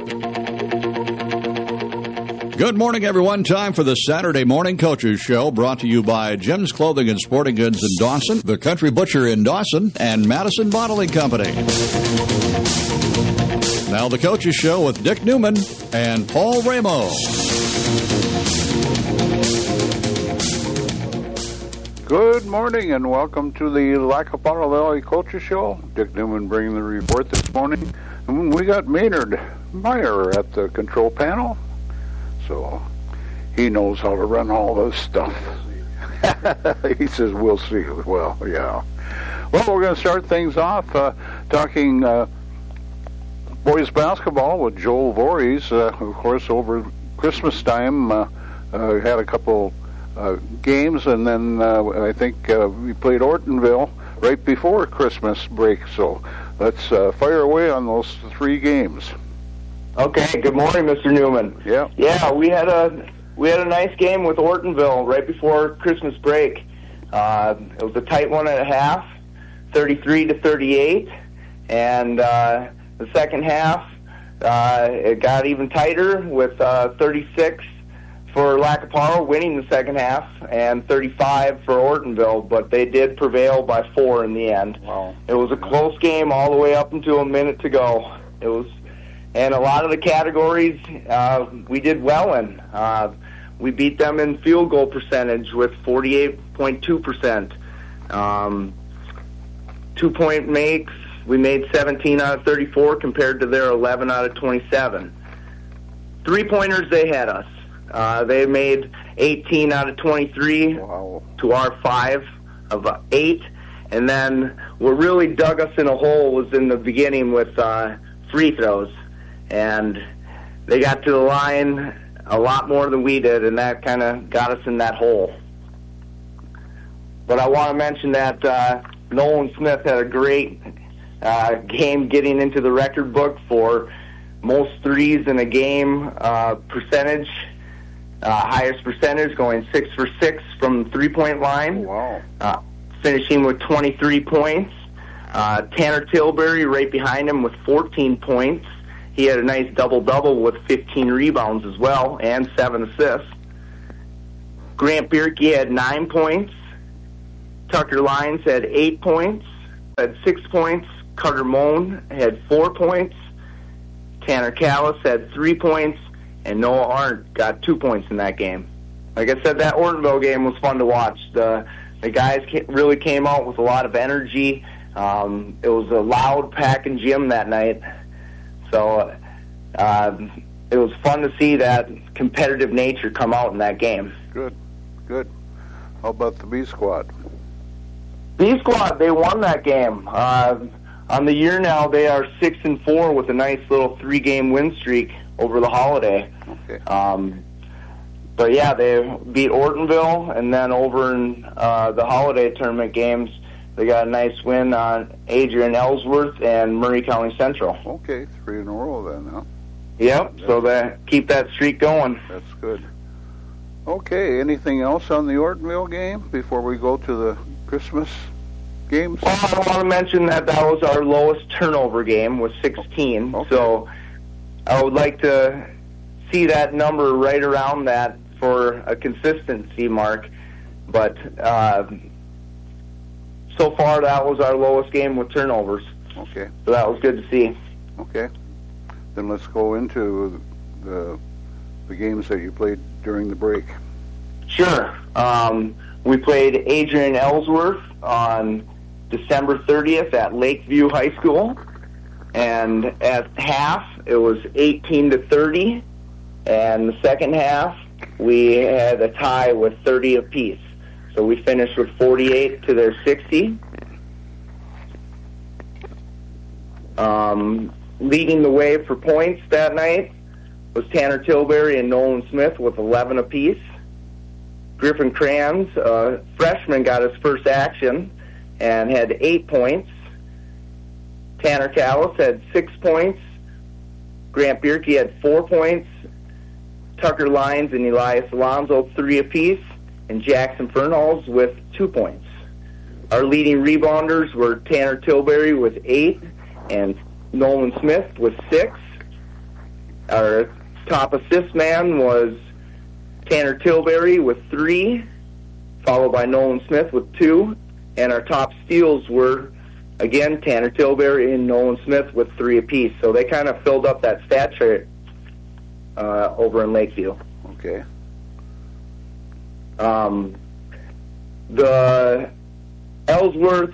Good morning, everyone. Time for the Saturday Morning Coaches Show, brought to you by Jim's Clothing and Sporting Goods in Dawson, the Country Butcher in Dawson, and Madison Bottling Company. Now the Coaches Show with Dick Newman and Paul Ramo. Good morning and welcome to the Lackawanna Valley Coaches Show. Dick Newman bringing the report this morning. And we got Maynard Meyer at the control panel. So he knows how to run all this stuff. He says, we'll see. Well, yeah. Well, we're going to start things off talking boys basketball with Joel Voorhees. Of course, over Christmas time, had a couple games, and then I think we played Ortonville right before Christmas break. So let's fire away on those 3 games. Okay, good morning, Mr. Newman. Yeah. Yeah, we had a nice game with Ortonville right before Christmas break. It was a tight one and a half, 33-38, and the second half it got even tighter with 36 for Lackawanna winning the second half and 35 for Ortonville, but they did prevail by 4 in the end. Wow. It was a close game all the way up until a minute to go. And a lot of the categories we did well in. We beat them in field goal percentage with 48.2%. 2-point makes, we made 17 out of 34 compared to their 11 out of 27. 3-pointers, they had us. They made 18 out of 23 Wow. to our 5 of 8. And then what really dug us in a hole was in the beginning with free throws. And they got to the line a lot more than we did, and that kind of got us in that hole. But I want to mention that Nolan Smith had a great game getting into the record book for most threes in a game percentage, highest percentage, going 6 for 6 from the three-point line. Wow. Finishing with 23 points. Tanner Tilbury right behind him with 14 points. He had a nice double-double with 15 rebounds as well and 7 assists. Grant Bierke had 9 points. Tucker Lyons had 8 points, had 6 points. Carter Moan had 4 points. Tanner Callis had 3 points. And Noah Arndt got 2 points in that game. Like I said, that Ortonville game was fun to watch. The guys really came out with a lot of energy. It was a loud packing gym that night. So it was fun to see that competitive nature come out in that game. Good. How about the B Squad? B Squad, they won that game. On the year now, they are 6-4 with a nice little 3-game win streak over the holiday. Okay. But yeah, they beat Ortonville, and then over in the holiday tournament games, they got a nice win on Adrian Ellsworth and Murray County Central. Okay, 3 in a row then, huh? Yep, so they keep that streak going. That's good. Okay, anything else on the Ortonville game before we go to the Christmas games? Well, I want to mention that was our lowest turnover game with 16. Okay. So I would like to see that number right around that for a consistency mark. But so far, that was our lowest game with turnovers. Okay. So that was good to see. Okay. Then let's go into the games that you played during the break. Sure. We played Adrian Ellsworth on December 30th at Lakeview High School. And at half, it was 18-30. And the second half, we had a tie with 30 apiece. So we finished with 48 to their 60. Leading the way for points that night was Tanner Tilbury and Nolan Smith with 11 apiece. Griffin Kranz, freshman, got his first action and had 8 points. Tanner Callis had 6 points. Grant Bierke had 4 points. Tucker Lyons and Elias Alonso 3 apiece. And Jackson Fernhalls with 2 points. Our leading rebounders were Tanner Tilbury with 8 and Nolan Smith with 6. Our top assist man was Tanner Tilbury with 3, followed by Nolan Smith with 2. And our top steals were, again, Tanner Tilbury and Nolan Smith with 3 apiece. So they kind of filled up that stat chart over in Lakeview. Okay. The Ellsworth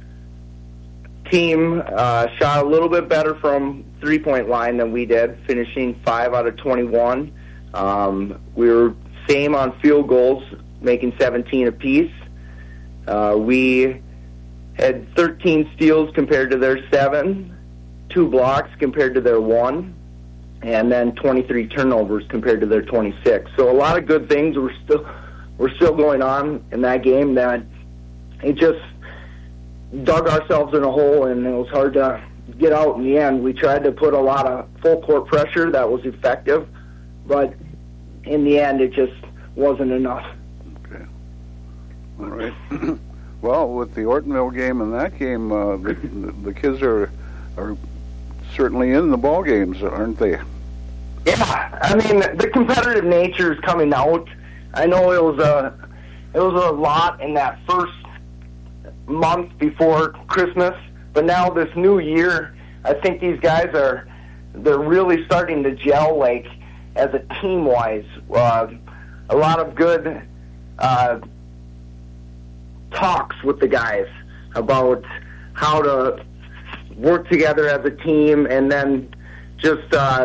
team shot a little bit better from three-point line than we did, finishing 5 out of 21. We were same on field goals, making 17 apiece. We had 13 steals compared to their 7, 2 blocks compared to their 1, and then 23 turnovers compared to their 26. So a lot of good things were still going on in that game that it just dug ourselves in a hole, and it was hard to get out in the end. We tried to put a lot of full court pressure that was effective, but in the end it just wasn't enough. Okay. All right. Well, with the Ortonville game and that game, the kids are certainly in the ball games, aren't they? Yeah, I mean, the competitive nature is coming out. I know it was a lot in that first month before Christmas, but now this new year, I think these guys they're really starting to gel, like, as a team-wise. A lot of good talks with the guys about how to work together as a team, and then just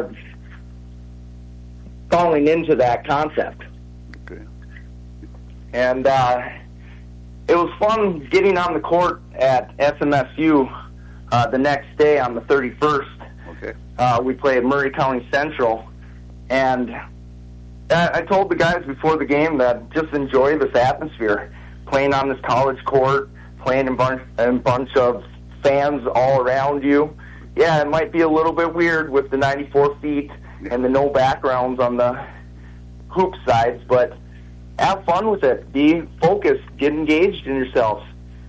falling into that concept. Okay. And it was fun getting on the court at SMSU the next day on the 31st. Okay. We played Murray County Central, and I told the guys before the game that just enjoy this atmosphere, playing on this college court, playing in bunch of fans all around you. Yeah, it might be a little bit weird with the 94 feet and the no backgrounds on the hoop sides, but have fun with it. Be focused. Get engaged in yourselves.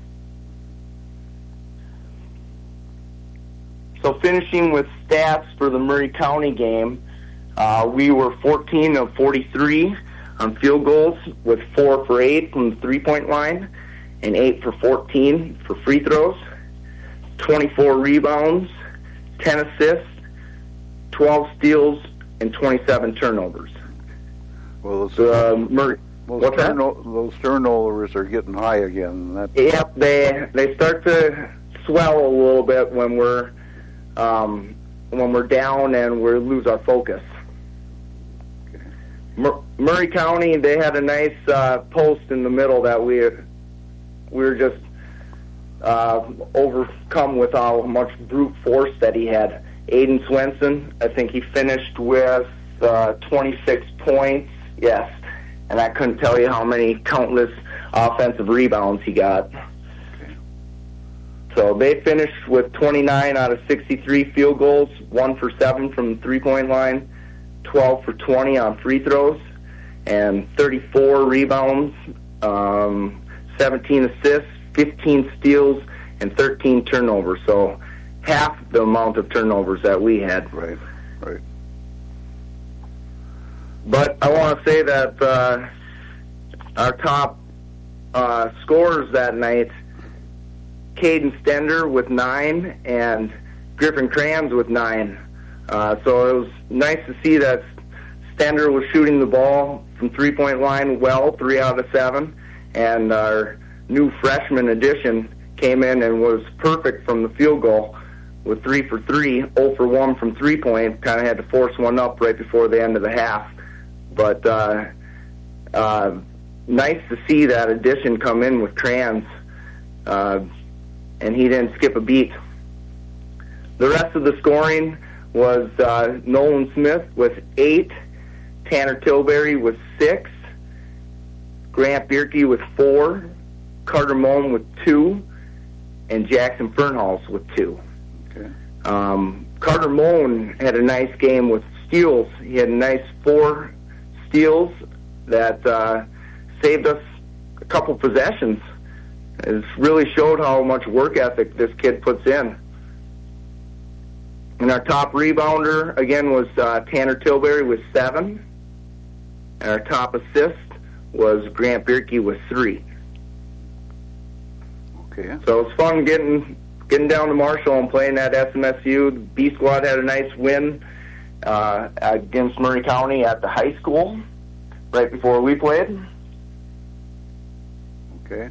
So finishing with stats for the Murray County game, we were 14 of 43 on field goals with 4 for 8 from the three-point line and 8 for 14 for free throws, 24 rebounds, 10 assists, 12 steals, and 27 turnovers. Well, those turnovers are getting high again. Yep, they start to swell a little bit when we're down and we lose our focus. Okay. Murray County, they had a nice post in the middle that we were just overcome with how much brute force that he had. Aiden Swenson, I think he finished with 26 points. Yes. And I couldn't tell you how many countless offensive rebounds he got. Okay. So they finished with 29 out of 63 field goals, 1 for 7 from the three-point line, 12 for 20 on free throws, and 34 rebounds, 17 assists, 15 steals, and 13 turnovers. So half the amount of turnovers that we had. Right. But I want to say that our top scorers that night, Caden Stender with 9 and Griffin Kranz with 9. So it was nice to see that Stender was shooting the ball from three-point line well, 3 out of 7, and our new freshman addition came in and was perfect from the field goal with 3 for 3, 0 for 1 from three-point. Kind of had to force one up right before the end of the half. But nice to see that addition come in with Kranz, and he didn't skip a beat. The rest of the scoring was Nolan Smith with 8, Tanner Tilbury with 6, Grant Bierke with 4, Carter Moen with 2, and Jackson Fernhals with 2. Okay. Carter Moen had a nice game with steals. He had a nice 4 steals that saved us a couple possessions. It really showed how much work ethic this kid puts in. And our top rebounder, again, was Tanner Tilbury with 7. And our top assist was Grant Bierke with 3. Okay. So it was fun getting down to Marshall and playing at SMSU. The B Squad had a nice win against Murray County at the high school right before we played. Okay.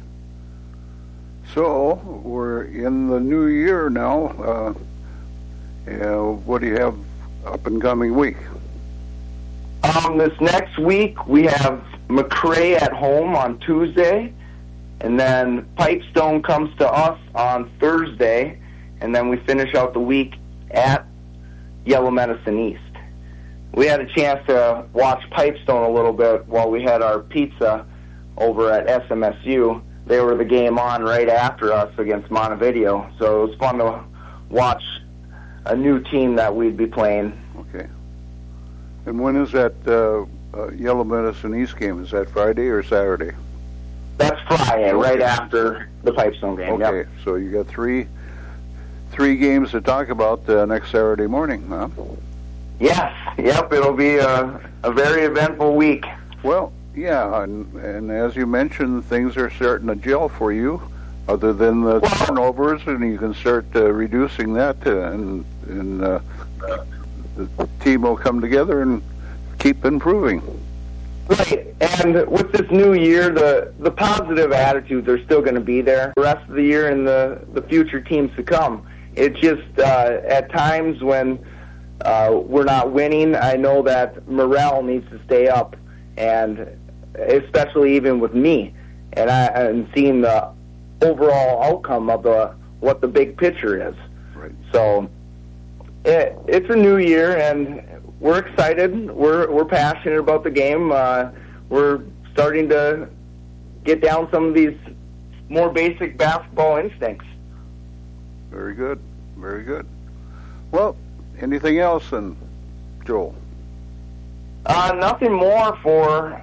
So we're in the new year now. What do you have up and coming week? This next week we have McRae at home on Tuesday, and then Pipestone comes to us on Thursday, and then we finish out the week at Yellow Medicine East. We had a chance to watch Pipestone a little bit while we had our pizza over at SMSU. They were the game on right after us against Montevideo, so it was fun to watch a new team that we'd be playing. Okay. And when is that Yellow Medicine East game? Is that Friday or Saturday? That's Friday, right after the Pipestone game. Okay, yep. So you got three games to talk about next Saturday morning, huh? Yes, yep, it'll be a very eventful week. Well, yeah, and as you mentioned, things are starting to gel for you, other than the turnovers, and you can start reducing that, and the team will come together and keep improving. Right, and with this new year, the positive attitudes are still going to be there the rest of the year and the future teams to come. It's just at times when we're not winning, I know that morale needs to stay up, and especially even with me, and I'm seeing the overall outcome of what the big picture is. Right. So it's a new year, and we're excited. We're passionate about the game. We're starting to get down some of these more basic basketball instincts. Very good. Very good. Well, anything else, then, Joel? Nothing more for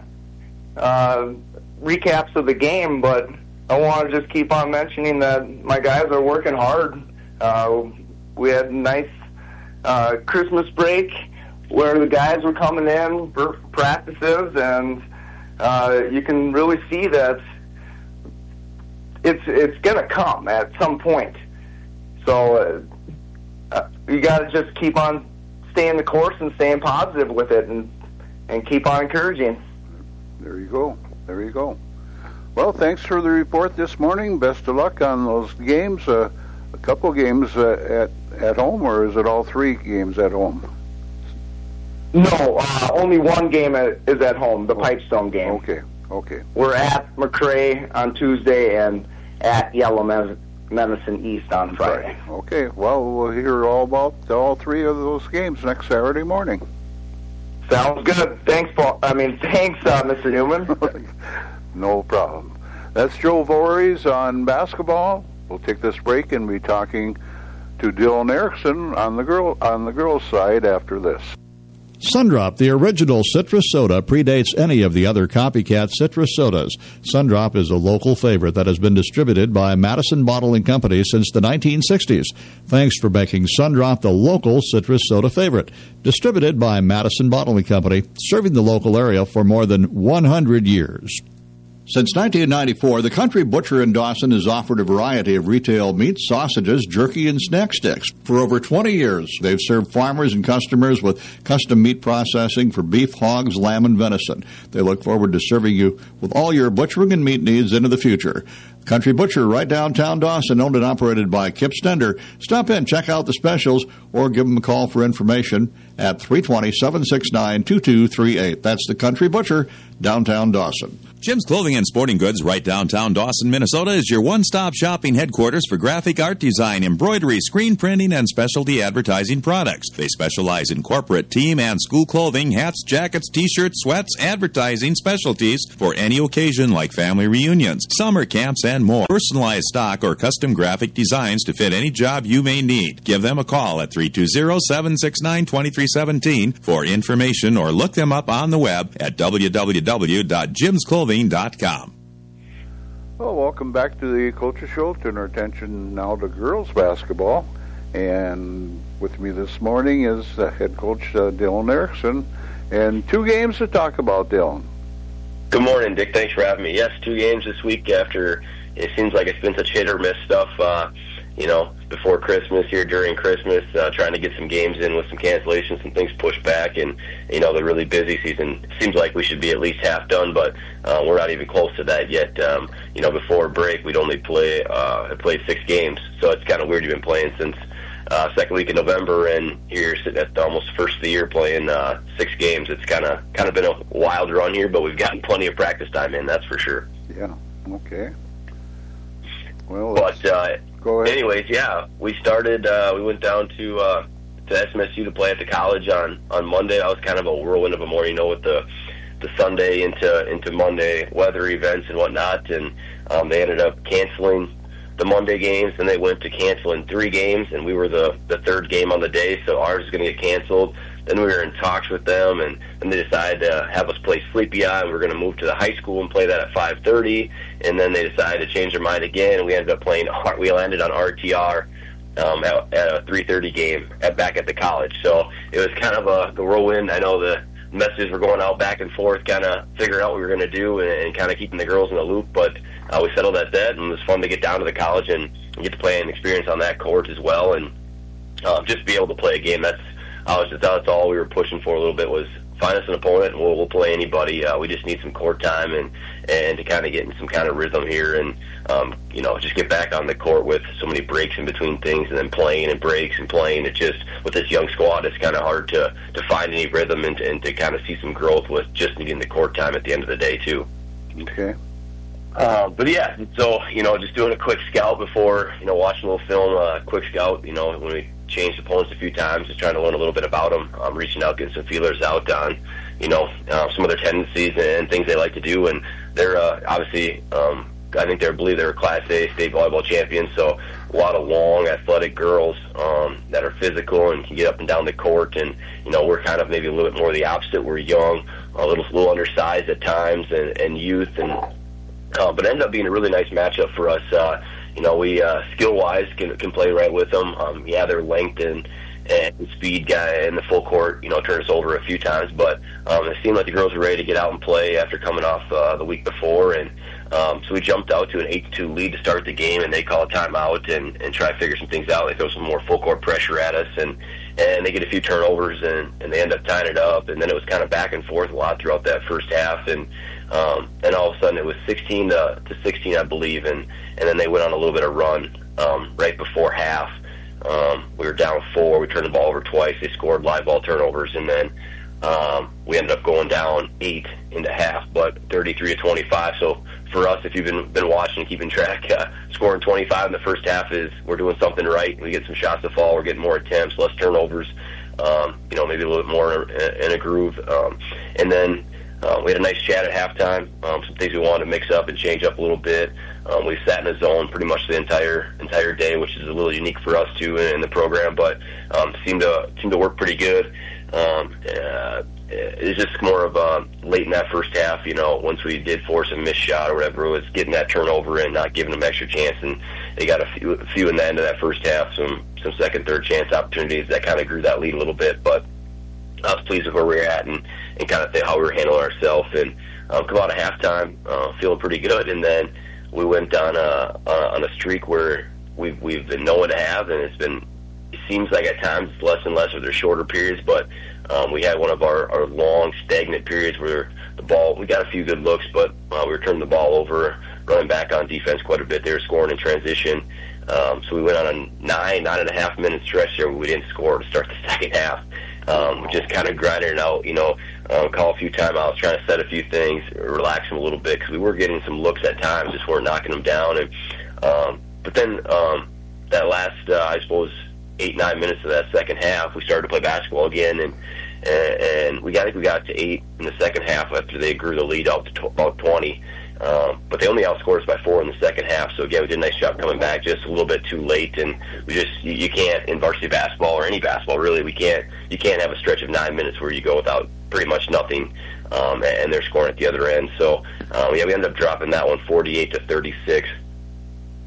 recaps of the game, but I want to just keep on mentioning that my guys are working hard. We had a nice Christmas break where the guys were coming in for practices, and you can really see that it's going to come at some point. So you got to just keep on staying the course and staying positive with it, and keep on encouraging. There you go. There you go. Well, thanks for the report this morning. Best of luck on those games. A couple games at home, or is it all 3 games at home? No, only one game is at home, the Pipestone game. Okay. We're at McRae on Tuesday and at Yellow Medicine East on Friday. Okay, well, we'll hear all about all 3 of those games next Saturday morning. Sounds good. Thanks, Mr. Newman. No problem. That's Joe Voorhees on basketball. We'll take this break and be talking to Dylan Erickson on the girls' side after this. Sundrop, the original citrus soda, predates any of the other copycat citrus sodas. Sundrop is a local favorite that has been distributed by Madison Bottling Company since the 1960s. Thanks for making Sundrop the local citrus soda favorite. Distributed by Madison Bottling Company, serving the local area for more than 100 years. Since 1994, the Country Butcher in Dawson has offered a variety of retail meats, sausages, jerky, and snack sticks. For over 20 years, they've served farmers and customers with custom meat processing for beef, hogs, lamb, and venison. They look forward to serving you with all your butchering and meat needs into the future. Country Butcher, right downtown Dawson, owned and operated by Kip Stender. Stop in, check out the specials, or give them a call for information at 320-769-2238. That's the Country Butcher, downtown Dawson. Jim's Clothing and Sporting Goods, right downtown Dawson, Minnesota, is your one-stop shopping headquarters for graphic art design, embroidery, screen printing, and specialty advertising products. They specialize in corporate, team, and school clothing, hats, jackets, t-shirts, sweats, advertising specialties for any occasion like family reunions, summer camps, and more. Personalized stock or custom graphic designs to fit any job you may need. Give them a call at 320-769-2317 for information, or look them up on the web at www.jimsclothing.com. Well, welcome back to the Culture Show. Turn our attention now to girls basketball. And with me this morning is head coach Dylan Erickson, and 2 games to talk about, Dylan. Good morning, Dick. Thanks for having me. Yes, 2 games this week after it seems like it's been such hit or miss stuff, before Christmas, here during Christmas, trying to get some games in with some cancellations, some things pushed back, and, the really busy season. Seems like we should be at least half done, but we're not even close to that yet. Before break, we'd only played 6 games, so it's kind of weird you've been playing since second week of November, and here sitting at almost first of the year playing 6 games. It's kind of been a wild run here, but we've gotten plenty of practice time in, that's for sure. Yeah, okay. Well, but go ahead. Anyways, yeah, we started. We went down to SMSU to play at the college on Monday. That was kind of a whirlwind of a morning, with the Sunday into Monday weather events and whatnot, and they ended up canceling the Monday games, and they went to canceling 3 games, and we were the 3rd game on the day, so ours is going to get canceled. Then we were in talks with them, and then they decided to have us play Sleepy Eye, and we were going to move to the high school and play that at 5:30, and then they decided to change their mind again, and we ended up we landed on RTR at a 3:30 game back at the college. So it was kind of a whirlwind. I know the messages were going out back and forth, kind of figuring out what we were going to do and kind of keeping the girls in the loop, but we settled at that, and it was fun to get down to the college and get to play and experience on that court as well, and just be able to play a game. That's all we were pushing for a little bit, was find us an opponent and we'll play anybody. We just need some court time and to kind of get in some kind of rhythm here, and just get back on the court with so many breaks in between things, and then playing and breaks and playing. It just, with this young squad, it's kind of hard to find any rhythm and to kind of see some growth with just needing the court time at the end of the day too. Okay. But yeah, so, just doing a quick scout before, watching a little film, quick scout, when we changed opponents a few times, just trying to learn a little bit about them, reaching out, getting some feelers out on, some of their tendencies and things they like to do. And they're obviously, I think I believe they're Class A state volleyball champions, so a lot of long, athletic girls that are physical and can get up and down the court. And, we're kind of maybe a little bit more the opposite. We're young, a little undersized at times, and youth, but it ended up being a really nice matchup for us. We skill-wise can play right with them. Their length and speed guy in the full court, turned us over a few times, but it seemed like the girls were ready to get out and play after coming off the week before, and so we jumped out to an 8-2 lead to start the game, and they call a timeout and try to figure some things out. They throw some more full-court pressure at us, and they get a few turnovers, and they end up tying it up, and then it was kind of back and forth a lot throughout that first half, and all of a sudden it was 16 to 16, I believe, and then they went on a little bit of run right before half. We were down 4. We turned the ball over twice. They scored live ball turnovers, and then we ended up going down 8 into half, but 33-25. So for us, if you've been watching and keeping track, scoring 25 in the first half we're doing something right. We get some shots to fall. We're getting more attempts, less turnovers. Maybe a little bit more in a groove, and then. We had a nice chat at halftime, some things we wanted to mix up and change up a little bit. We sat in a zone pretty much the entire day, which is a little unique for us too in the program, but seemed to work pretty good. It's just more of late in that first half, once we did force a missed shot or whatever, it was getting that turnover and not giving them extra chance, and they got a few in the end of that first half, some second, third chance opportunities that kind of grew that lead a little bit, but I was pleased with where we were at and kind of how we were handling ourselves, and come out of halftime feeling pretty good. And then we went on a streak where we've been known to have, and it seems like at times it's less and less of their shorter periods, but we had one of our long stagnant periods where we got a few good looks, but we were turning the ball over, running back on defense quite a bit. They were scoring in transition. So we went on a 9.5 minute stretch there where we didn't score to start the second half. Just kind of grinding it out, call a few timeouts, trying to set a few things, relax them a little bit, because we were getting some looks at times, just weren't knocking them down. And but then that last, I suppose, 8-9 minutes of that second half, we started to play basketball again, and I think we got to 8 in the second half after they grew the lead out to about 20. But they only outscored us by 4 in the second half. So again, we did a nice job coming back just a little bit too late, and you can't, in varsity basketball or any basketball really, you can't have a stretch of 9 minutes where you go without pretty much nothing, and they're scoring at the other end. So we ended up dropping that one 48-36.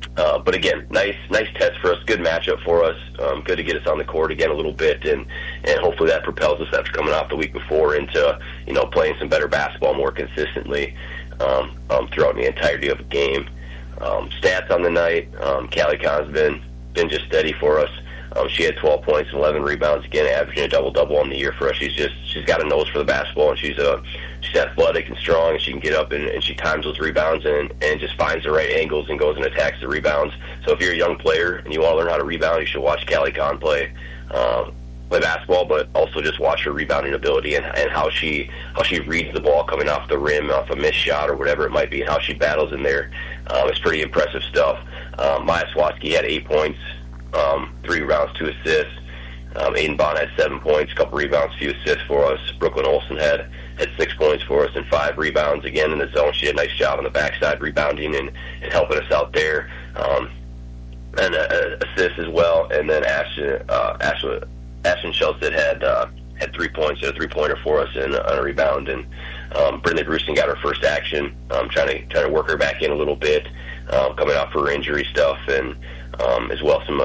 But again, nice test for us, good matchup for us, good to get us on the court again a little bit, and hopefully that propels us after coming off the week before into, playing some better basketball more consistently throughout the entirety of the game. Stats on the night, Callie Kahn's been just steady for us. She had 12 points and 11 rebounds, again, averaging a double-double on the year for us. She's got a nose for the basketball, and she's athletic and strong, and she can get up and she times those rebounds and just finds the right angles and goes and attacks the rebounds. So if you're a young player and you want to learn how to rebound, you should watch Callie Kahn play basketball, but also just watch her rebounding ability and how she reads the ball coming off the rim, off a missed shot or whatever it might be, and how she battles in there. It's pretty impressive stuff. Maya Swatsky had 8 points, 3 rebounds, 2 assists. Aiden Bond had 7 points, a couple rebounds, a few assists for us. Brooklyn Olsen had 6 points for us and 5 rebounds, again in the zone. She did a nice job on the backside rebounding and helping us out there. And assists as well. And then Ashton Shelstead had 3 points, a 3-pointer for us on a rebound. And Brindley Brewston got her first action, trying to work her back in a little bit, coming off her injury stuff, and as well some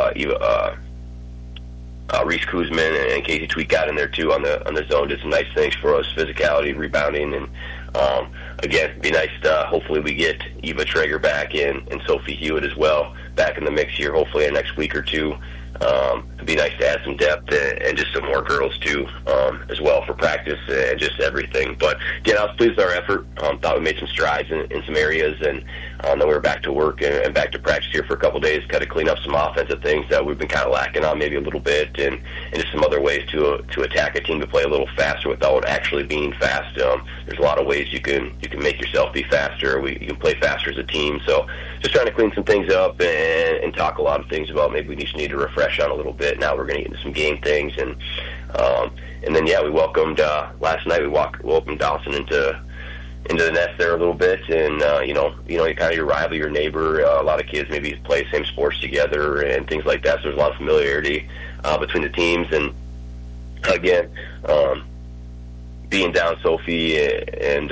Reese Kuzman and Casey Tweet got in there too on the zone, did some nice things for us, physicality, rebounding, and again, it'd be nice to hopefully we get Eva Traeger back and Sophie Hewitt as well back in the mix here, hopefully in the next week or two. It'd be nice to add some depth and just some more girls too, as well for practice and just everything. But again, I was pleased with our effort. Thought we made some strides in some areas, and then we were back to work and back to practice here for a couple of days, kind of clean up some offensive things that we've been kind of lacking on maybe a little bit, and just some other ways to attack a team to play a little faster without actually being fast. There's a lot of ways you can make yourself be faster. You can play faster as a team. So just trying to clean some things up and talk a lot of things about maybe we just need to refresh on a little bit. Now we're going to get into some game things, and then we welcomed last night. We welcomed Dawson into the nest there a little bit, and you kind of your rival, your neighbor. A lot of kids maybe play the same sports together and things like that. So there's a lot of familiarity between the teams, and again, being down Sophie and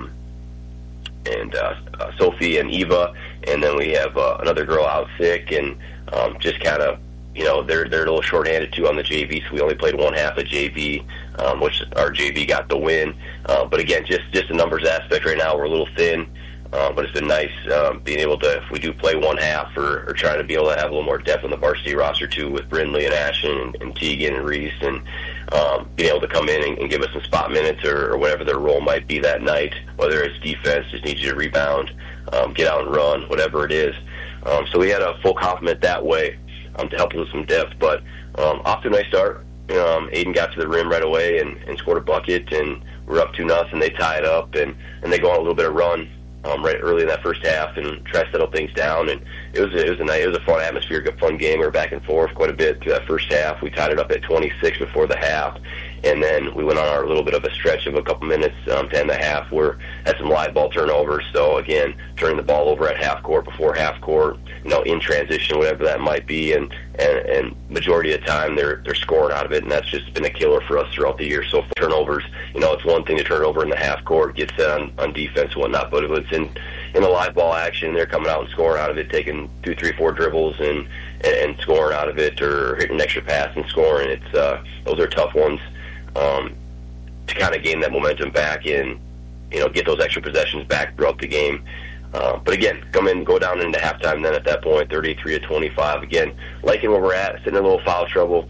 Sophie and Eva, and then we have another girl out sick, and just kind of. They're a little short-handed too on the JV, so we only played one half of JV, which our JV got the win. But again, just the numbers aspect right now, we're a little thin, but it's been nice being able to, if we do play one half, or trying to be able to have a little more depth on the varsity roster too, with Brindley and Ashton and Tegan and Reese, and being able to come in and give us some spot minutes or whatever their role might be that night, whether it's defense, just needs you to rebound, get out and run, whatever it is. So we had a full complement that way. To help us with some depth, but off to a nice start. Aiden got to the rim right away and scored a bucket, and we're up 2-0. They tie it up, and they go on a little bit of run right early in that first half and try to settle things down. And it was a fun atmosphere, a fun game. We were back and forth quite a bit through that first half. We tied it up at 26 before the half, and then we went on our little bit of a stretch of a couple minutes to end the half where had some live ball turnovers. So again, turning the ball over at half court, before half court, in transition, whatever that might be, and majority of the time they're scoring out of it, and that's just been a killer for us throughout the year. So turnovers, it's one thing to turn over in the half court, get set on defense and whatnot, but if it's in the live ball action, they're coming out and scoring out of it, taking 2, 3, 4 dribbles and scoring out of it, or hitting an extra pass and scoring. It's those are tough ones to kind of gain that momentum back and get those extra possessions back throughout the game. But again, go down into halftime then at that point, 33-25. Again, liking where we're at, sitting in a little foul trouble.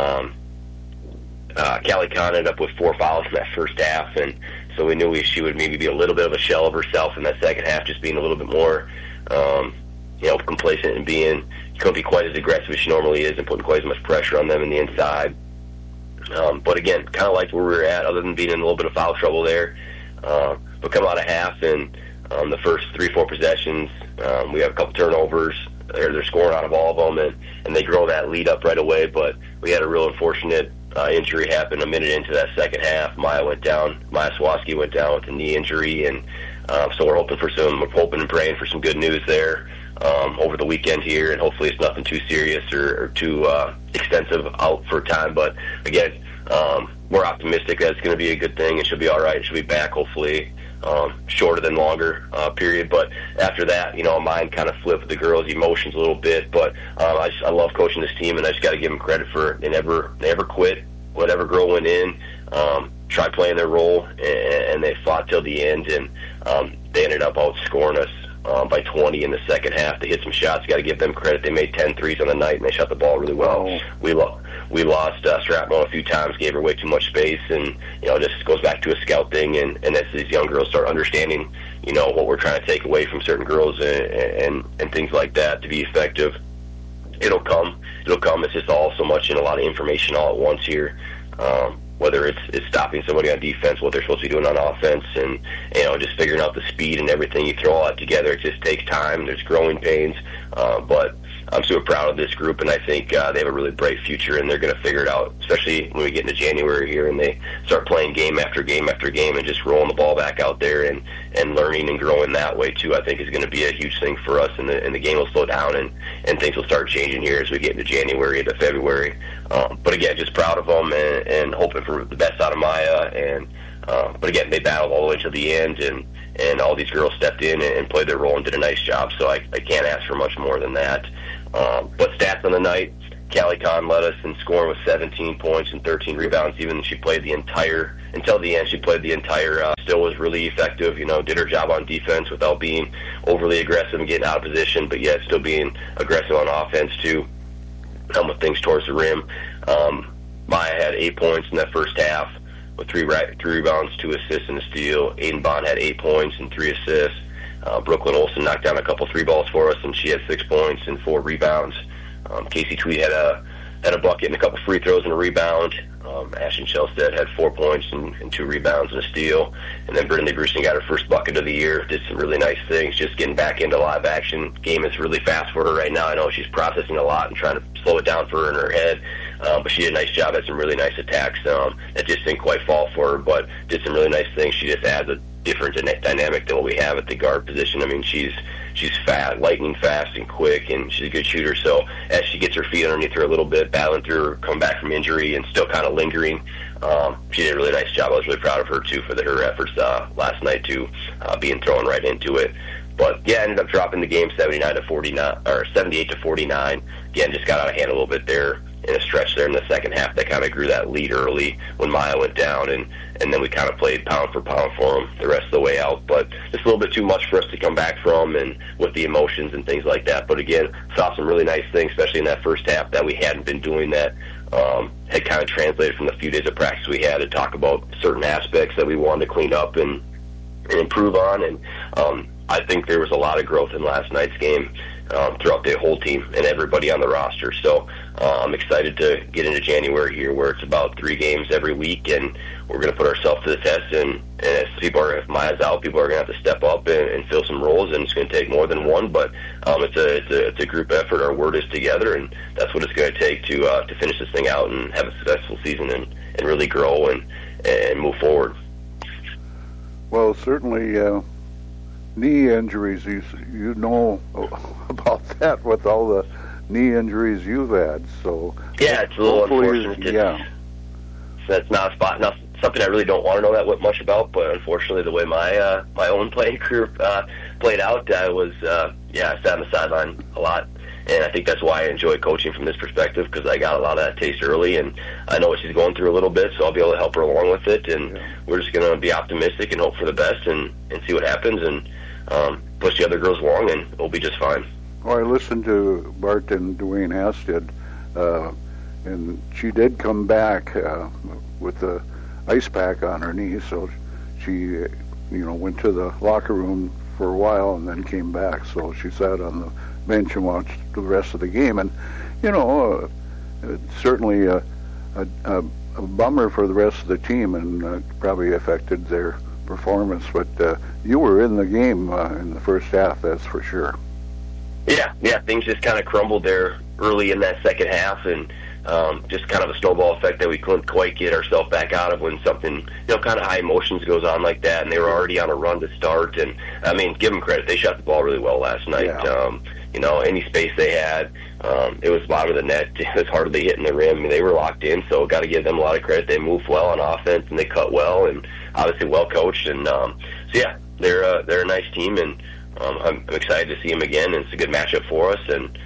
Callie Kahn ended up with 4 fouls in that first half, and so we knew she would maybe be a little bit of a shell of herself in that second half, just being a little bit more, complacent and couldn't be quite as aggressive as she normally is and putting quite as much pressure on them in the inside. But again, kind of liked where we were at, other than being in a little bit of foul trouble there. But come out of half, and the first 3-4 possessions, we have a couple turnovers. They're scoring out of all of them, and they grow that lead up right away. But we had a real unfortunate injury happen a minute into that second half. Maya Swatsky went down with a knee injury, and so we're hoping and praying for some good news there over the weekend here, and hopefully it's nothing too serious or too extensive out for time. But again, we're optimistic that it's going to be a good thing, and she'll be all right. She'll be back, hopefully, shorter than longer period. But after that, mine kind of flipped with the girls' emotions a little bit. But I love coaching this team, and I just got to give them credit for they never quit. Whatever girl went in, tried playing their role, and they fought till the end, and they ended up outscoring us by 20 in the second half. They hit some shots. Got to give them credit. They made 10 threes on the night, and they shot the ball really well. Oh. We lost Stratmore a few times, gave her way too much space, and just goes back to a scout thing. And as these young girls start understanding, what we're trying to take away from certain girls and things like that to be effective, it'll come. It's just all so much and a lot of information all at once here. Whether it's stopping somebody on defense, what they're supposed to be doing on offense, and just figuring out the speed and everything. You throw all that together, it just takes time. There's growing pains, but I'm super proud of this group, and I think they have a really bright future, and they're going to figure it out, especially when we get into January here and they start playing game after game after game and just rolling the ball back out there and learning and growing that way too. I think is going to be a huge thing for us, and the game will slow down and things will start changing here as we get into January into February. But again, just proud of them and hoping for the best out of Maya. But again, they battled all the way to the end, and all these girls stepped in and played their role and did a nice job. So I can't ask for much more than that. But stats on the night, Callie Kahn led us in scoring with 17 points and 13 rebounds. Even she played until the end, she played the entire, still was really effective, did her job on defense without being overly aggressive and getting out of position, but yet still being aggressive on offense too, with things towards the rim. Maya had 8 points in that first half with 3 rebounds, 2 assists, and a steal. Aiden Bond had 8 points and 3 assists. Brooklyn Olsen knocked down a couple 3 balls for us, and she had 6 points and 4 rebounds. Casey Tweed had a bucket and a couple free throws and a rebound. Ashton Shelstead had 4 points and 2 rebounds and a steal. And then Brittany Bruson got her first bucket of the year, did some really nice things, just getting back into live action. Game is really fast for her right now. I know she's processing a lot and trying to slow it down for her in her head. But she did a nice job, had some really nice attacks. That just didn't quite fall for her, but did some really nice things. She just adds a different dynamic than what we have at the guard position. I mean, she's fast, lightning fast and quick, and she's a good shooter. So as she gets her feet underneath her a little bit, battling through, coming back from injury, and still kind of lingering, she did a really nice job. I was really proud of her too for her efforts last night too, being thrown right into it. But yeah, ended up dropping the game 78 to 49. Again, just got out of hand a little bit there in a stretch there in the second half. They kind of grew that lead early when Maya went down, and then we kind of played pound for pound for them the rest of the way out. But just a little bit too much for us to come back from, and with the emotions and things like that. But again, saw some really nice things, especially in that first half, that we hadn't been doing that. Had kind of translated from the few days of practice we had to talk about certain aspects that we wanted to clean up and improve on. And I think there was a lot of growth in last night's game throughout the whole team and everybody on the roster. So I'm excited to get into January here, where it's about 3 games every week, and we're going to put ourselves to the test. And if Maya's out, people are going to have to step up and fill some roles, and it's going to take more than one. But it's a group effort. Our word is together, and that's what it's going to take to finish this thing out and have a successful season and really grow and move forward. Well, certainly. Knee injuries, you know about that with all the knee injuries you've had. So yeah, it's a little unfortunate. That's not something I really don't want to know that much about. But unfortunately, the way my own playing career played out, I sat on the sideline a lot. And I think that's why I enjoy coaching from this perspective, because I got a lot of that taste early, and I know what she's going through a little bit, so I'll be able to help her along with it. And we're just going to be optimistic and hope for the best and see what happens, and push the other girls along, and we'll be just fine. Well, I listened to Bart and Dwayne Hasted, and she did come back with the ice pack on her knee, so she went to the locker room for a while and then came back. So she sat on the bench and watched the rest of the game, and it's certainly a bummer for the rest of the team, and probably affected their performance. But you were in the game in the first half, that's for sure. Yeah, things just kind of crumbled there early in that second half, and just kind of a snowball effect that we couldn't quite get ourselves back out of when something, kind of high emotions goes on like that, and they were already on a run to start. And I mean, give them credit, they shot the ball really well last night. any space they had, it was bottom of the net. It was hardly hitting the rim. I mean, they were locked in, so got to give them a lot of credit. They moved well on offense, and they cut well, and obviously well coached. And they're a nice team, and I'm excited to see them again. And it's a good matchup for us. And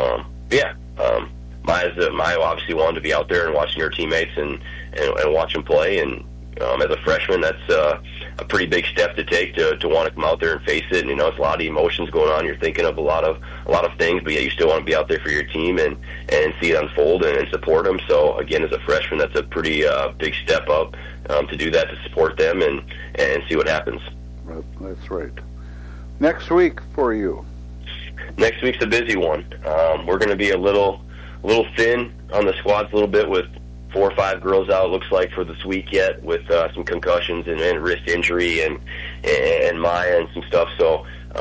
Maya obviously wanted to be out there and watching her teammates and watch them play. And as a freshman, that's a pretty big step to take to want to come out there and face it. And it's a lot of emotions going on. You're thinking of a lot of things, but yet you still want to be out there for your team and see it unfold and support them. So again, as a freshman, that's a pretty big step up to do that, to support them and see what happens. That's right. Next week for you. Next week's a busy one. We're going to be a little thin on the squads a little bit with 4 or 5 girls out, looks like, for this week yet, with some concussions and wrist injury and Maya and some stuff. So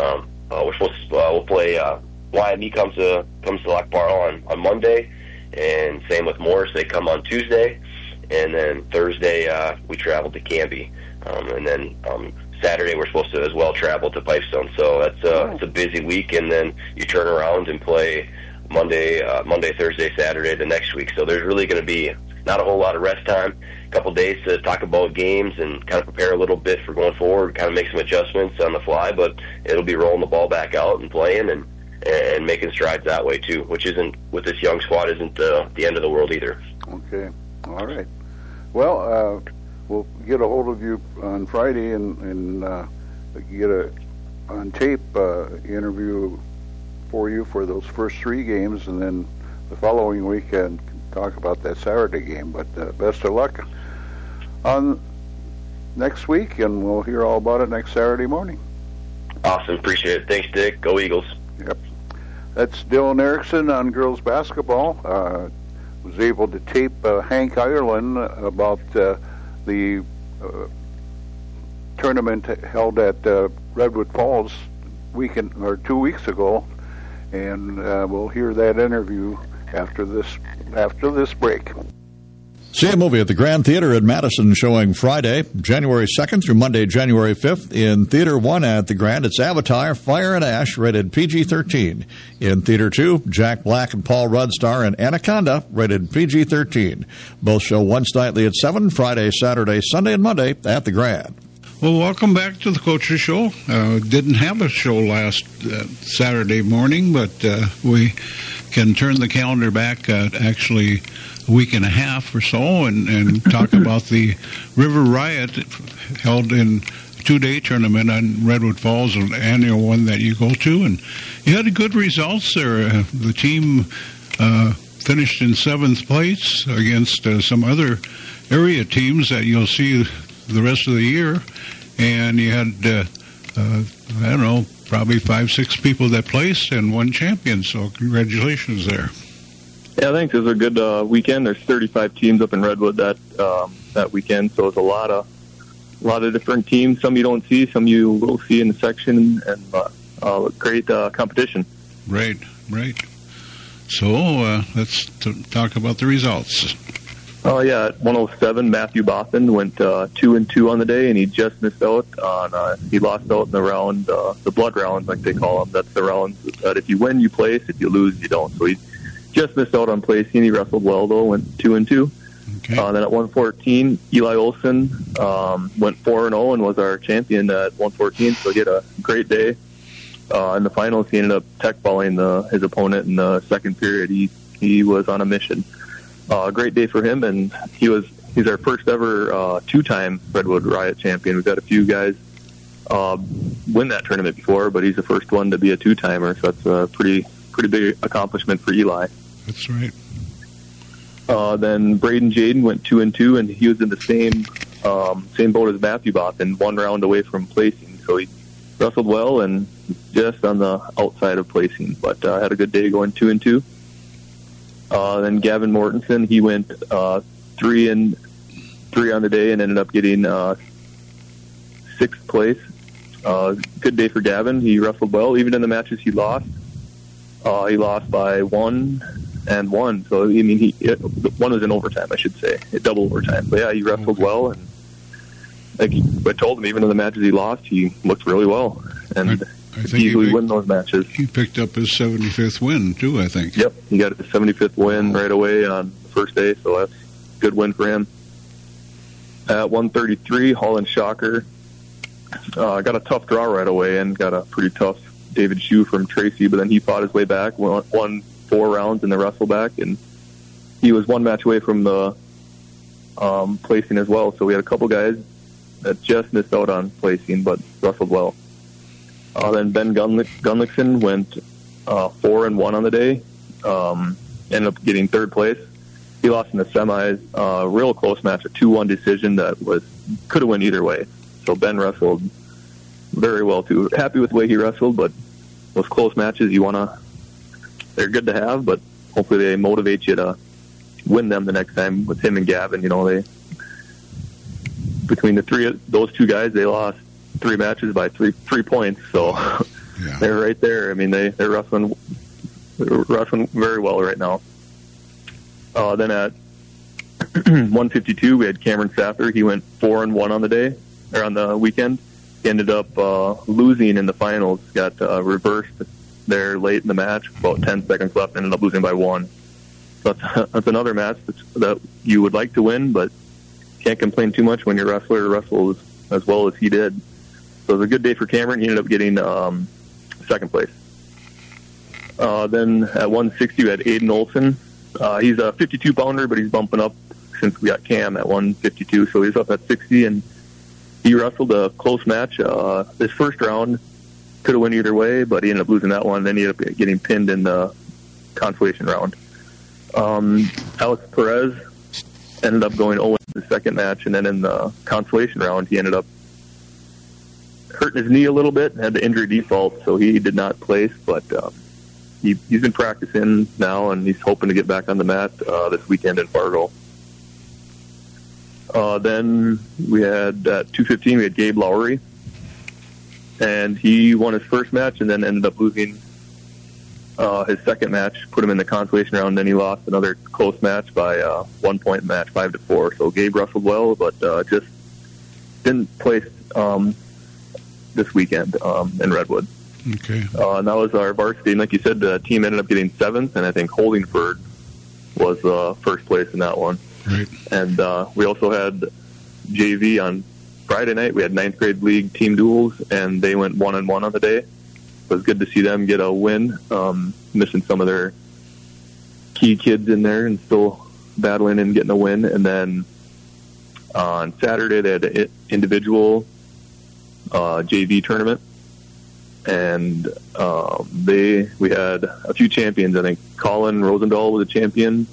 we'll play. YME comes to Lac Barle on Monday, and same with Morris. They come on Tuesday, and then Thursday we travel to Canby, and then Saturday we're supposed to as well travel to Pipestone. So it's a busy week, and then you turn around and play Monday, Thursday, Saturday the next week. So there's really going to be not a whole lot of rest time, a couple days to talk about games and kind of prepare a little bit for going forward, kind of make some adjustments on the fly, but it'll be rolling the ball back out and playing and making strides that way too, which isn't, with this young squad, isn't the end of the world either. Okay. All right. Well, we'll get a hold of you on Friday and get a on tape interview for you for those first 3 games, and then the following weekend talk about that Saturday game. But best of luck on next week, and we'll hear all about it next Saturday morning. Awesome. Appreciate it. Thanks, Dick. Go Eagles. Yep. That's Dylan Erickson on girls basketball. Was able to tape Hank Ireland about the tournament held at Redwood Falls 2 weeks ago, and we'll hear that interview after this break. See a movie at the Grand Theater in Madison showing Friday, January 2nd through Monday, January 5th. In Theater 1 at the Grand, it's Avatar, Fire and Ash, rated PG-13. In Theater 2, Jack Black and Paul Rudd star in Anaconda, rated PG-13. Both show once nightly at 7, Friday, Saturday, Sunday, and Monday at the Grand. Well, welcome back to the Coaches Show. Didn't have a show last Saturday morning, but we can turn the calendar back actually a week and a half or so and talk about the River Riot held in 2-day tournament on Redwood Falls, an annual one that you go to. And you had good results there. The team finished in 7th place against some other area teams that you'll see the rest of the year. And you had, I don't know, probably 5-6 people that placed and 1 champion. So congratulations there. Yeah, thanks. It was a good weekend. There's 35 teams up in Redwood that weekend, so it's a lot of different teams. Some you don't see, some you will see in the section, and great competition. Right. So let's talk about the results. Oh yeah, at 107, Matthew Boffin went 2-2 on the day, and he just missed out on. He lost out in the round, the blood rounds, like they call them. That's the rounds that if you win, you place. If you lose, you don't. So he just missed out on placing. He wrestled well though, went 2-2. Okay. Then at 114, Eli Olson went 4-0 and was our champion at 114. So he had a great day. In the finals, he ended up tech balling his opponent in the second period. He was on a mission. Great day for him, and he's our first ever 2-time Redwood Riot champion. We've had a few guys win that tournament before, but he's the first one to be a 2-timer, so that's a pretty big accomplishment for Eli. That's right. Then Braden Jaden went 2-2, and he was in the same boat as Matthew Boffin, 1 round away from placing. So he wrestled well and just on the outside of placing, but had a good day going 2-2. Then Gavin Mortensen, he went 3-3 on the day and ended up getting 6th place. Good day for Gavin. He wrestled well. Even in the matches he lost by 1-1. So, I mean, one was in overtime, I should say. Double overtime. But, yeah, he wrestled well. And like I told him, even in the matches he lost, he looked really well. And I think easily win those matches. He picked up his 75th win, too, I think. Yep, he got his 75th win right away on the first day, so that's a good win for him. At 133, Holland Shocker got a tough draw right away and got a pretty tough David Shue from Tracy, but then he fought his way back, won 4 rounds in the wrestle back, and he was 1 match away from the placing as well. So we had a couple guys that just missed out on placing, but wrestled well. Then Ben Gunlickson went 4-1 on the day, ended up getting 3rd place. He lost in the semis, real close match, a 2-1 decision that could have went either way. So Ben wrestled very well too. Happy with the way he wrestled, but those close matches they're good to have, but hopefully they motivate you to win them the next time. With him and Gavin, between those 2 guys, they lost 3 matches by 3 points. So yeah. They're right there. I mean, they're wrestling very well right now. Then at 152, we had Cameron Saffer. He went 4-1 on the day, or on the weekend. He ended up losing in the finals. Got reversed there late in the match, about 10 seconds left, ended up losing by 1. So that's another match that you would like to win, but can't complain too much when your wrestler wrestles as well as he did. So it was a good day for Cameron. He ended up getting 2nd place. Then at 160, we had Aiden Olson. He's a 52-pounder, but he's bumping up since we got Cam at 152, so he's up at 60, and he wrestled a close match. This first round could have went either way, but he ended up losing that one. Then he ended up getting pinned in the consolation round. Alex Perez ended up going 0 in the 2nd match, and then in the consolation round, he ended up hurting his knee a little bit and had the injury default, so he did not place, but he's been practicing now, and he's hoping to get back on the mat this weekend in Fargo. Then we had at 215, we had Gabe Lowry, and he won his first match and then ended up losing his 2nd match, put him in the consolation round, and then he lost another close match by 1 point match, 5-4. So Gabe wrestled well, but just didn't place this weekend in Redwood. Okay. And that was our varsity. And like you said, the team ended up getting 7th, and I think Holdingford was 1st place in that one. Right. And we also had JV on Friday night. We had 9th grade league team duels, and they went 1-1 on the day. It was good to see them get a win, missing some of their key kids in there and still battling and getting a win. And then on Saturday, they had an individual JV tournament. And we had a few champions. I think Colin Rosendahl was a champion.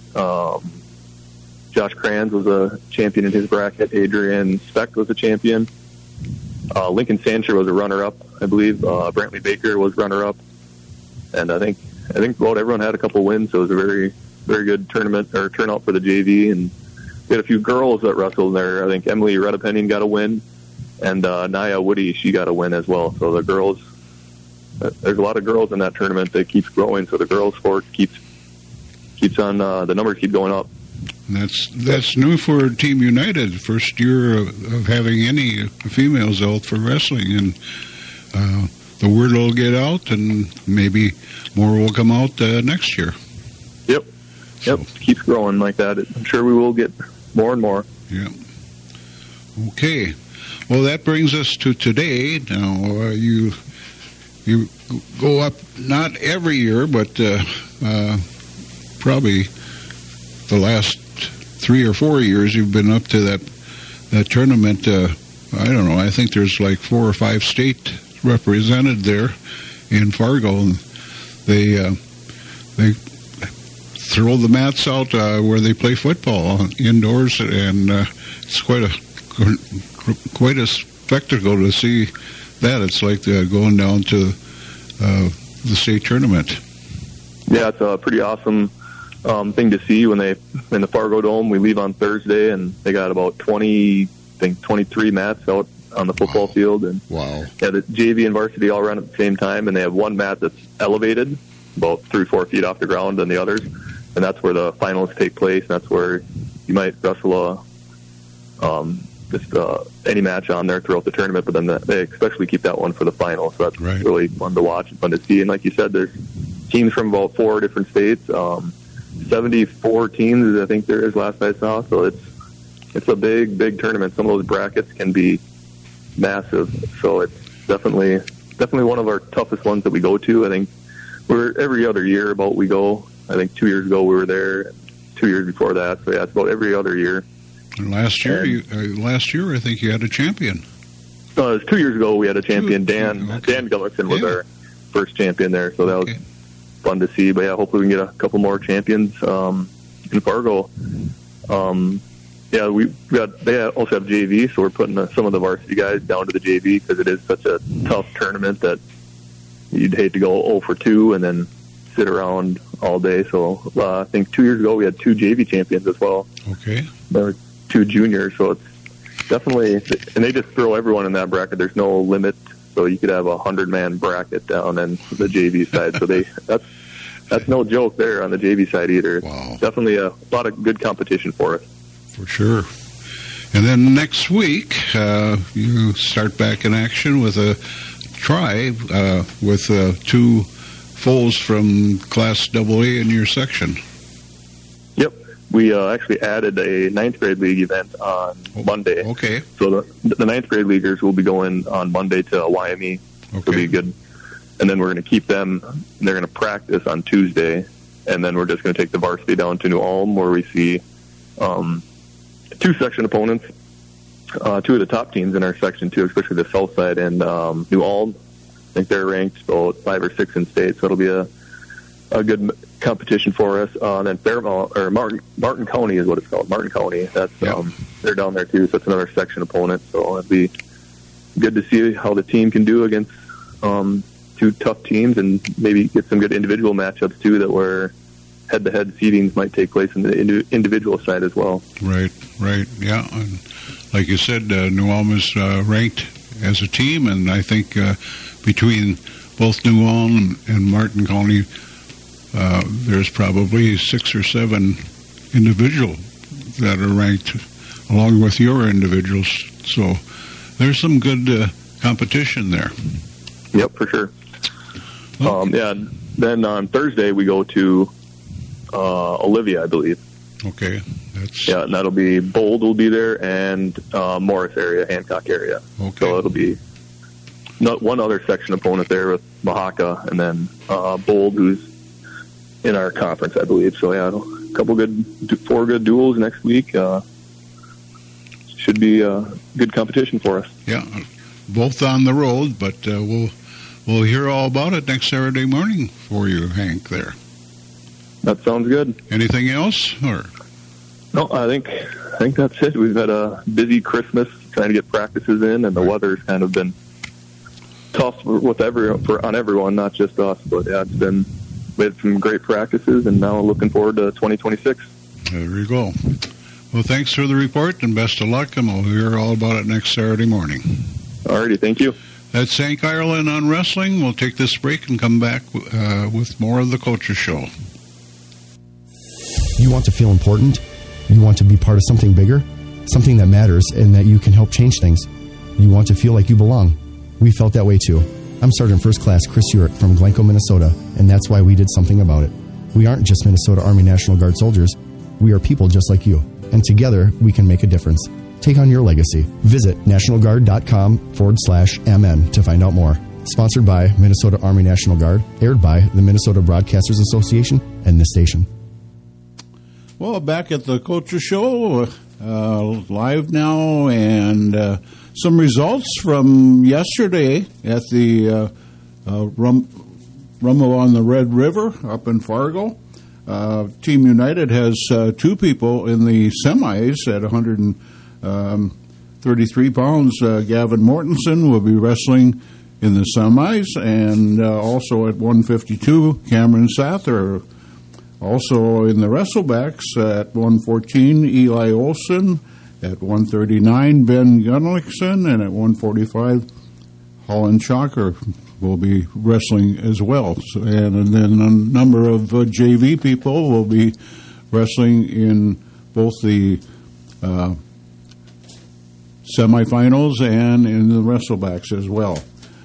Josh Kranz was a champion in his bracket. Adrian Speck was a champion. Lincoln Sancher was a runner-up, I believe. Brantley Baker was runner-up. And I think about everyone had a couple wins, so it was a very, very good tournament or turnout for the JV. And we had a few girls that wrestled there. I think Emily Redepenning got a win, and Naya Woody, she got a win as well. So the girls, there's a lot of girls in that tournament that keeps growing. So the girls' sport keeps on. The numbers keep going up. That's new for Team United. First year of having any females out for wrestling, and the word will get out, and maybe more will come out next year. Yep. Keeps growing like that. I'm sure we will get more and more. Yeah. Okay. Well, that brings us to today. Now, you go up not every year, but probably the last 3 or 4 years you've been up to that tournament. I don't know. I think there's like 4 or 5 state represented there in Fargo. And they throw the mats out where they play football indoors, and it's quite a spectacle to see that. It's like going down to the state tournament. Yeah, it's a pretty awesome thing to see when they in the Fargo Dome. We leave on Thursday, and they got about 23 mats out on the football field. And wow. Yeah, the JV and varsity all run at the same time, and they have one mat that's elevated about 3-4 feet off the ground than the others, and that's where the finals take place. That's where you might wrestle a just any match on there throughout the tournament, but then they especially keep that one for the final. So that's really fun to watch and fun to see. And like you said, there's teams from about 4 different states, 74 teams, I think there is last I saw. So it's a big tournament. Some of those brackets can be massive. So it's definitely one of our toughest ones that we go to. I think we're every other year we go. I think 2 years ago we were there, 2 years before that. So yeah, it's about every other year. And last year, I think you had a champion. It was 2 years ago we had a champion. Dan Gullickson was our first champion there. So that was fun to see. But yeah, hopefully we can get a couple more champions in Fargo. They also have JV, so we're putting some of the varsity guys down to the JV because it is such a tough tournament that you'd hate to go 0 for 2 and then sit around all day. So I think 2 years ago we had 2 JV champions as well. Okay. There were 2 juniors, so it's definitely, and they just throw everyone in that bracket. There's no limit, so you could have 100-man bracket down in the JV side. So that's no joke there on the JV side either. Wow. Definitely a lot of good competition for us. For sure. And then next week, you start back in action with a try with 2 foals from Class AA in your section. Yep. We actually added a 9th grade league event on Monday. Okay. So the 9th grade leaguers will be going on Monday to YME. Okay. It'll be good. And then we're going to keep them, they're going to practice on Tuesday. And then we're just going to take the varsity down to New Ulm where we see 2 section opponents, 2 of the top teams in our section too, especially the South Side and New Ulm. I think they're ranked about 5 or 6 in state, so it'll be a good competition for us. And then Fairmont or Martin County is what it's called. Martin County. That's they're down there too, so it's another section opponent. So it'll be good to see how the team can do against 2 tough teams, and maybe get some good individual matchups too, that where head-to-head seedings might take place in the individual side as well. Right, yeah. And like you said, New Ulm is ranked as a team, and I think between both New Ulm and Martin County, there's probably 6 or 7 individuals that are ranked along with your individuals. So there's some good competition there. Yep, for sure. Okay. Then on Thursday we go to Olivia, I believe. Okay. And that'll be Bold will be there, and Morris area, Hancock area. Okay. So it'll be one other section opponent there with Mahaka, and then Bold, who's in our conference, I believe. So yeah, 4 good duels next week. Should be a good competition for us. Yeah, both on the road, but we'll hear all about it next Saturday morning for you, Hank. There. That sounds good. Anything else, or? No, I think that's it. We've had a busy Christmas trying to get practices in, and the weather's kind of been tough on everyone, not just us. But yeah, we had some great practices, and now looking forward to 2026. There you go. Well, thanks for the report, and best of luck, and we'll hear all about it next Saturday morning. Alrighty, thank you. That's Hank Ireland on wrestling. We'll take this break and come back with more of the Coaches Show. You want to feel important? You want to be part of something bigger? Something that matters and that you can help change things? You want to feel like you belong? We felt that way too. I'm Sergeant First Class Chris Urick from Glencoe, Minnesota, and that's why we did something about it. We aren't just Minnesota Army National Guard soldiers. We are people just like you, and together we can make a difference. Take on your legacy. Visit nationalguard.com/MN to find out more. Sponsored by Minnesota Army National Guard, aired by the Minnesota Broadcasters Association and this station. Well, back at the Coaches Show, live now, and some results from yesterday at the Rumble on the Red River up in Fargo. Team United has 2 people in the semis at 133 pounds. Gavin Mortensen will be wrestling in the semis, and also at 152, Cameron Sather. Also in the wrestlebacks at 114, Eli Olson. At 139, Ben Gunlickson. And at 145, Holland Chalker will be wrestling as well. And then a number of JV people will be wrestling in both the semifinals and in the wrestlebacks as well.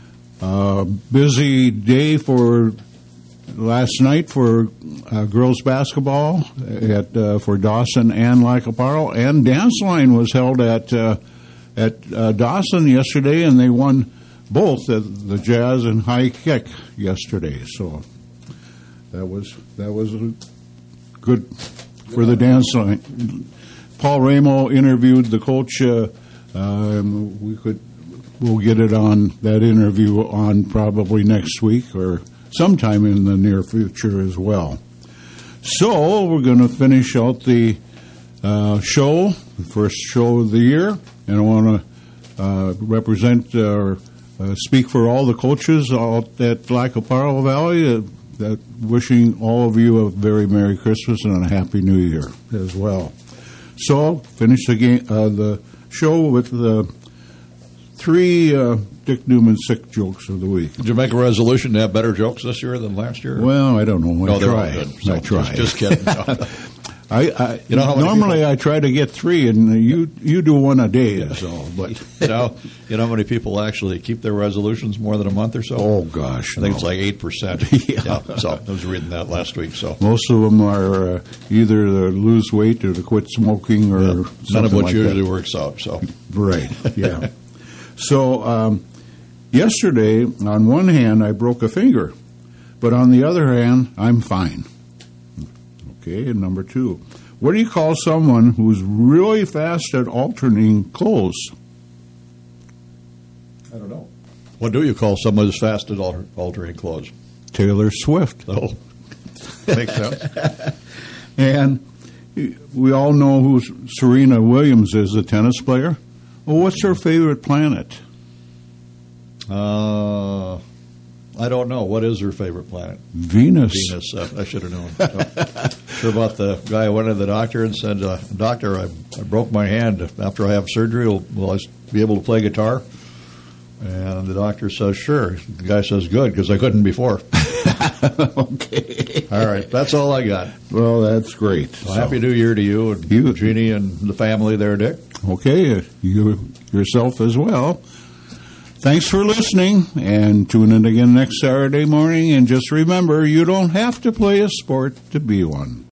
Busy day for last night for girls basketball for Dawson and Lycoparo, and dance line was held at Dawson yesterday, and they won both the Jazz and High Kick yesterday. So that was good for the dance line. Paul Ramo interviewed the coach. We'll get it on that interview on probably next week or sometime in the near future as well. So we're going to finish out the show, the first show of the year, and I want to represent or speak for all the coaches out at Lycoparo Valley, wishing all of you a very Merry Christmas and a Happy New Year as well. So finish the show with the 3 Dick Newman sick jokes of the week. Did you make a resolution to have better jokes this year than last year? Well, I don't know. I tried. So I tried. Just kidding. You know, normally I try to get 3, and you do one a day or so. But you know how many people actually keep their resolutions more than a month or so? Oh gosh, I think it's like 8%. Yeah. So I was reading that last week. So most of them are either to lose weight or to quit smoking or none of which like usually that. works out. So right, yeah. So yesterday, on one hand, I broke a finger, but on the other hand, I'm fine. Okay, and number 2. What do you call someone who's really fast at alternating clothes? I don't know. What do you call someone who's fast at altering clothes? Taylor Swift. Oh, makes sense. And we all know who Serena Williams is, the tennis player. Well, what's her favorite planet? I don't know. What is her favorite planet? Venus. Venus. I should have known. Sure about the guy who went to the doctor and said, Doctor, I broke my hand. After I have surgery, will I be able to play guitar? And the doctor says, sure. The guy says, good, because I couldn't before. Okay. All right. That's all I got. Well, that's great. Well, Happy New Year to you and Jeannie and the family there, Dick. Okay. You yourself as well. Thanks for listening, and tune in again next Saturday morning. And just remember, you don't have to play a sport to be one.